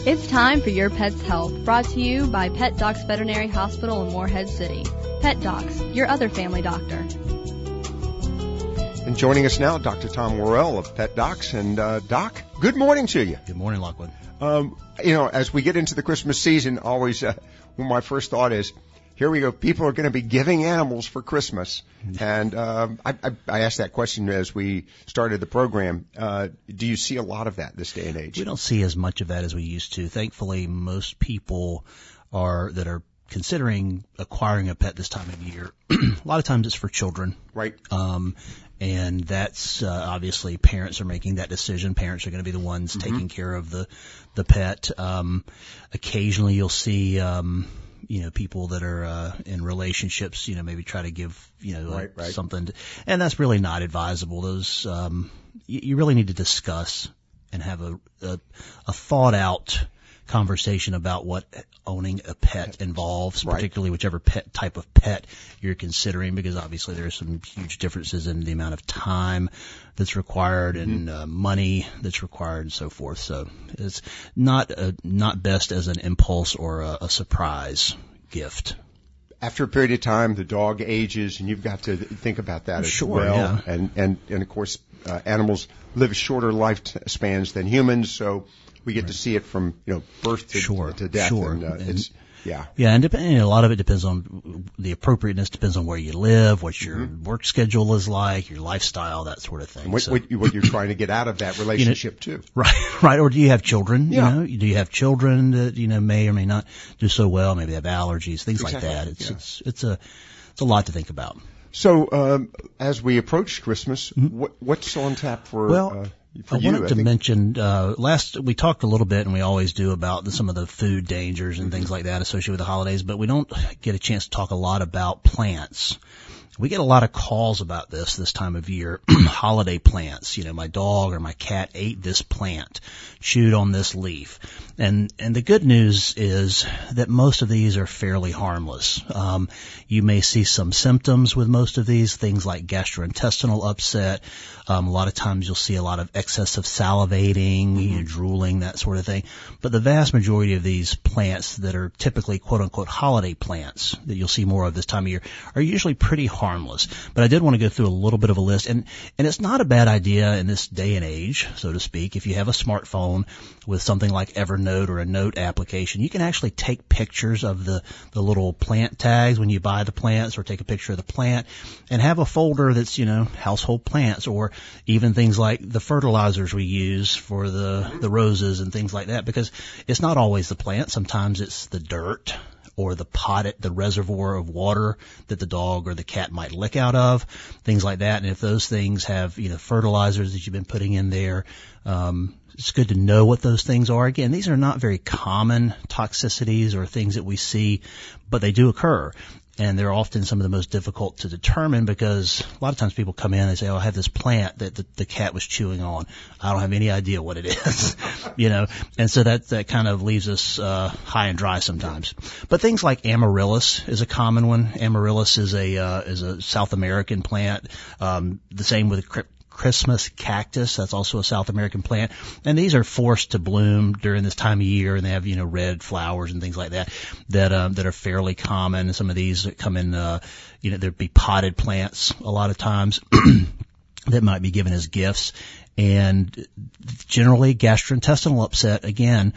It's time for Your Pet's Health, brought to you by Pet Docs Veterinary Hospital in Morehead City. Pet Docs, your other family doctor. And joining us now, Dr. Tom Worrell of Pet Docs. And Doc, good morning to you. Good morning, Lockwood. As we get into the Christmas season, always my first thought is, here we go, people are going to be giving animals for Christmas. And I asked that question as we started the program. Do you see a lot of that this day and age? We don't see as much of that as we used to. Thankfully, most people that are considering acquiring a pet this time of year, a lot of times it's for children. Right. And that's obviously parents are making that decision. Parents are going to be the ones taking care of the pet. Occasionally you'll see people that are in relationships, maybe try to give, right. something, and that's really not advisable. Those you really need to discuss and have a thought out conversation about what owning a pet involves, particularly whichever type of pet you're considering, because obviously there are some huge differences in the amount of time that's required and money that's required and so forth. So it's not best as an impulse or a surprise gift. After a period of time, the dog ages, and you've got to think about that as well. Yeah. And of course, animals live shorter lifespans than humans, so we get to see it from birth to death. Sure. And and a lot of it depends on the appropriateness, depends on where you live, what your work schedule is like, your lifestyle, that sort of thing. And what you're trying to get out of that relationship too. Right. Or do you have children? Yeah. Do you have children that may or may not do so well? Maybe they have allergies, things like that. It's a lot to think about. So as we approach Christmas, what's on tap for? I wanted to mention, we talked a little bit, and we always do, about some of the food dangers and things like that associated with the holidays, but we don't get a chance to talk a lot about plants. We get a lot of calls about this time of year, holiday plants. My dog or my cat ate this plant, chewed on this leaf. And the good news is that most of these are fairly harmless. You may see some symptoms with most of these, things like gastrointestinal upset. A lot of times you'll see a lot of excessive salivating, drooling, that sort of thing. But the vast majority of these plants that are typically quote-unquote holiday plants that you'll see more of this time of year are usually pretty harmless. But I did want to go through a little bit of a list, and it's not a bad idea in this day and age, so to speak. If you have a smartphone with something like Evernote or a note application, you can actually take pictures of the little plant tags when you buy the plants, or take a picture of the plant and have a folder that's, household plants, or even things like the fertilizers we use for the roses and things like that, because it's not always the plant. Sometimes it's the dirt or the reservoir of water that the dog or the cat might lick out of, things like that. And if those things have, fertilizers that you've been putting in there, it's good to know what those things are. Again, these are not very common toxicities or things that we see, but they do occur. And they're often some of the most difficult to determine, because a lot of times people come in and they say, I have this plant that the cat was chewing on. I don't have any idea what it is, and so that kind of leaves us high and dry sometimes. But things like amaryllis is a common one. Amaryllis is a South American plant. The same with Christmas cactus. That's also a South American plant. And these are forced to bloom during this time of year, and they have, red flowers and things like that are fairly common. Some of these that come in, there'd be potted plants a lot of times that might be given as gifts. And generally gastrointestinal upset, again,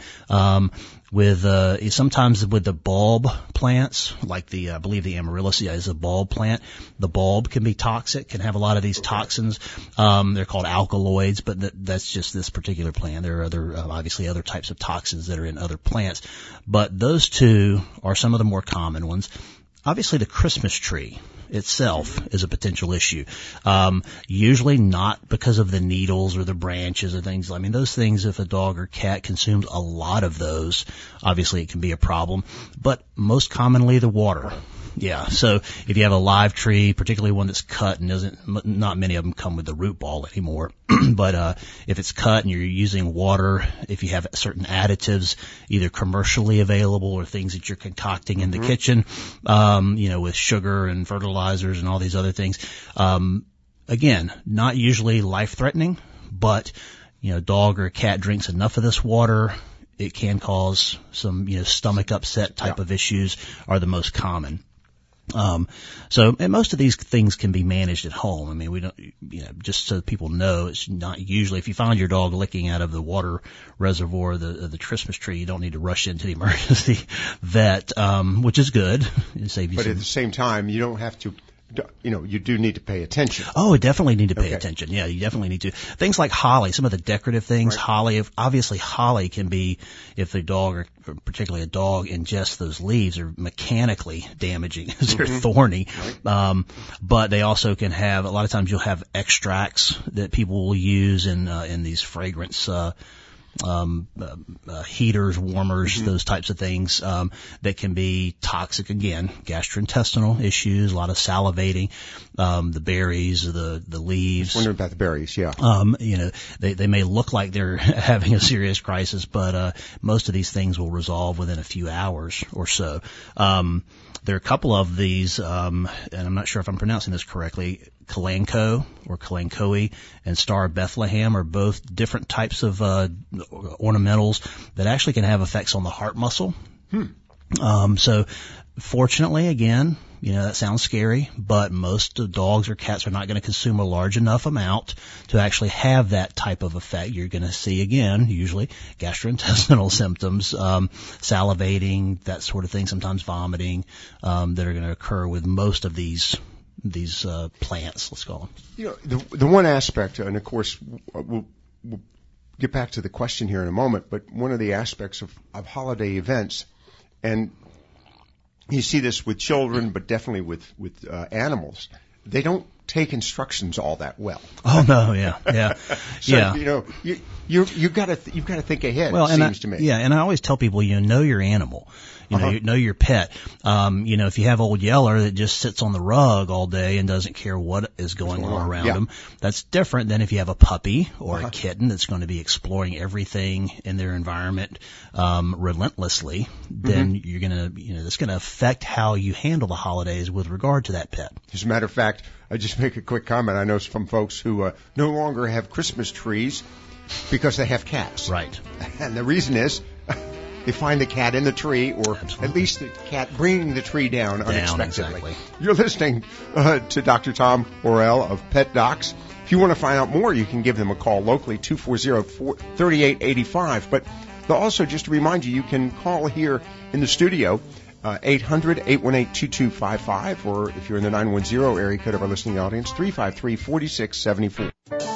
sometimes with the bulb plants, like I believe the amaryllis is a bulb plant. The bulb can be toxic, can have a lot of these toxins. They're called alkaloids, but that's just this particular plant. There are obviously other types of toxins that are in other plants, but those two are some of the more common ones. Obviously, the Christmas tree itself is a potential issue. Usually not because of the needles or the branches or things. I mean, those things, if a dog or cat consumes a lot of those, obviously it can be a problem. But most commonly, the water. Yeah. So if you have a live tree, particularly one that's cut and not many of them come with the root ball anymore. But if it's cut and you're using water, if you have certain additives, either commercially available or things that you're concocting in the kitchen, with sugar and fertilizers and all these other things, again, not usually life-threatening, but dog or cat drinks enough of this water, it can cause some, stomach upset type of issues are the most common. And most of these things can be managed at home. I mean, we don't, just so people know, it's not usually, if you find your dog licking out of the water reservoir of the Christmas tree, you don't need to rush into the emergency vet, which is good. But at the same time, you don't have to, you do need to pay attention. Oh, definitely need to pay attention. Yeah, you definitely need to. Things like holly, some of the decorative things, holly, obviously holly can be, if the dog, or particularly a dog, ingests those leaves, are mechanically damaging because they're thorny. Right. But they also can have, a lot of times you'll have extracts that people will use in these fragrance, heaters, warmers, those types of things, that can be toxic again, gastrointestinal issues, a lot of salivating, the berries, the leaves. I was wondering about the berries, yeah. They may look like they're having a serious crisis, but, most of these things will resolve within a few hours or so. There are a couple of these, and I'm not sure if I'm pronouncing this correctly, Kalanchoe or Kalanchoe and Star of Bethlehem are both different types of ornamentals that actually can have effects on the heart muscle. So fortunately, again, that sounds scary, but most dogs or cats are not going to consume a large enough amount to actually have that type of effect. You're going to see, again, usually gastrointestinal symptoms, salivating, that sort of thing, sometimes vomiting, that are going to occur with most of these plants, let's call them. The one aspect, and of course we'll get back to the question here in a moment, but one of the aspects of holiday events, and you see this with children, but definitely with animals, they don't take instructions all that well. Oh no, yeah. So, you've got to think ahead. Well, it seems to me. Yeah, and I always tell people, know your animal. Know your pet. If you have Old Yeller that just sits on the rug all day and doesn't care what is going on around him, that's different than if you have a puppy or a kitten that's going to be exploring everything in their environment, relentlessly. Then you're going to, that's going to affect how you handle the holidays with regard to that pet. As a matter of fact, I just make a quick comment. I know some folks who no longer have Christmas trees because they have cats. Right. And the reason is, they find the cat in the tree, or at least the cat bringing the tree down unexpectedly. Exactly. You're listening to Dr. Tom Worrell of Pet Docs. If you want to find out more, you can give them a call locally, 240-3885. But also, just to remind you, you can call here in the studio, 800-818-2255, or if you're in the 910 area code of our listening audience, 353-4674.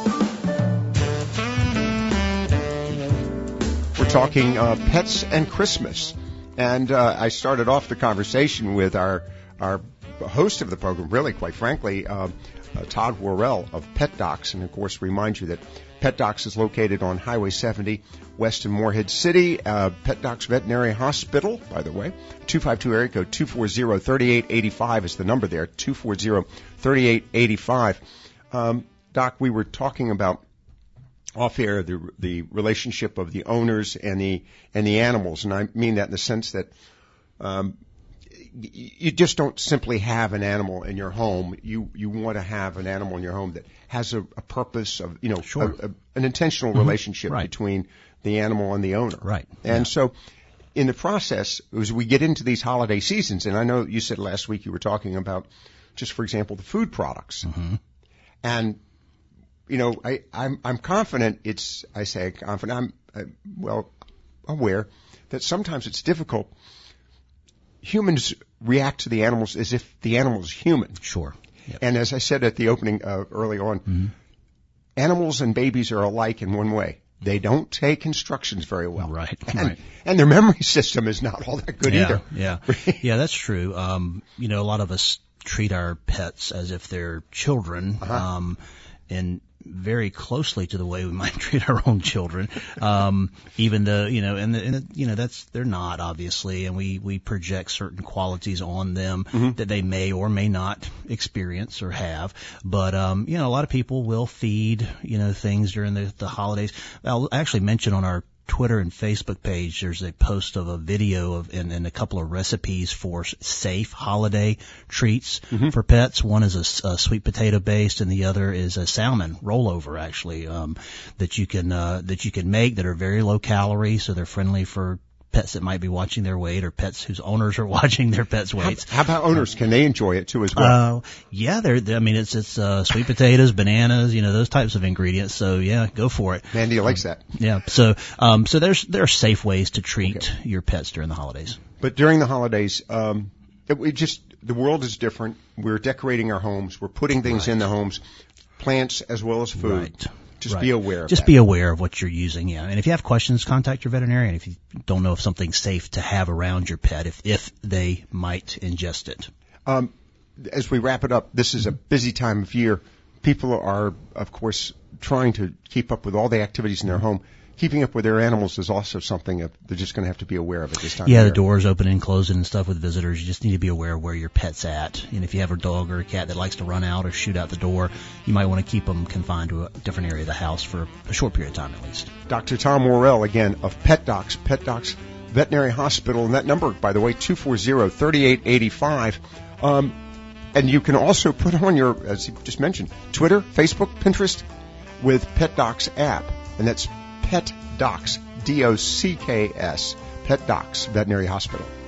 Talking pets and Christmas, and I started off the conversation with our host of the program, really, quite frankly, Todd Worrell of Pet Docs, and of course, remind you that Pet Docs is located on Highway 70 west in Morehead City. Pet Docs Veterinary Hospital, by the way, 252 area code 240-3885 is the number there, 240-3885. Doc, we were talking about off air, the relationship of the owners and the animals, and I mean that in the sense that you just don't simply have an animal in your home. You want to have an animal in your home that has a purpose of an intentional relationship between the animal and the owner. Right. And so, in the process, as we get into these holiday seasons, and I know you said last week you were talking about, just for example, the food products, and I'm confident. I'm aware that sometimes it's difficult. Humans react to the animals as if the animal is human. Sure. Yep. And as I said at the opening early on, animals and babies are alike in one way. They don't take instructions very well. Right. And their memory system is not all that good either. Yeah. Yeah, that's true. A lot of us treat our pets as if they're children. And very closely to the way we might treat our own children, even though, they're not, obviously, and we project certain qualities on them that they may or may not experience or have. But, a lot of people will feed, things during the holidays. I'll actually mention on our Twitter and Facebook page, there's a post of a video and a couple of recipes for safe holiday treats for pets. One is a sweet potato based, and the other is a salmon rollover, actually, that you can make that are very low calorie, so they're friendly for pets that might be watching their weight, or pets whose owners are watching their pets' weights. How about owners? Can they enjoy it too as well? Yeah, it's sweet potatoes, bananas, those types of ingredients. So yeah, go for it. Mandy likes that. Yeah. So there are safe ways to treat your pets during the holidays. But during the holidays, the world is different. We're decorating our homes. We're putting things in the homes, plants as well as food. Right. Just be aware of Just that. be aware of what you're using, yeah. And if you have questions, contact your veterinarian if you don't know if something's safe to have around your pet, if they might ingest it. As we wrap it up, this is a busy time of year. People are, of course, trying to keep up with all the activities in their home. Keeping up with their animals is also something that they're just going to have to be aware of at this time of year. Yeah, the doors opening and closing and stuff with visitors. You just need to be aware of where your pet's at. And if you have a dog or a cat that likes to run out or shoot out the door, you might want to keep them confined to a different area of the house for a short period of time at least. Dr. Tom Worrell, again, of Pet Docs Veterinary Hospital. And that number, by the way, 240-3885. And you can also put on your, as you just mentioned, Twitter, Facebook, Pinterest with Pet Docs app. And that's Pet Docs, D-O-C-K-S, Pet Docs Veterinary Hospital.